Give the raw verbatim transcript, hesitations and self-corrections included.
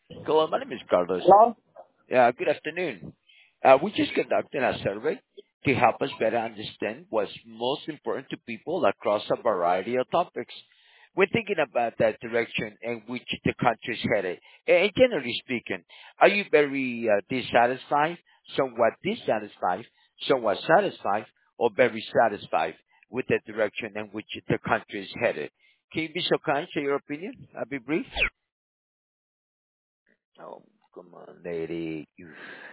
Hello, my name is Carlos. Hello? Uh, Good afternoon. Uh, We just conducted a survey to help us better understand what's most important to people across a variety of topics. We're thinking about that direction in which the country is headed. And generally speaking, are you very uh, dissatisfied, somewhat dissatisfied, somewhat satisfied, or very satisfied with the direction in which the country is headed? Can you be so kind, share your opinion? I'll be brief. Oh, come on, lady.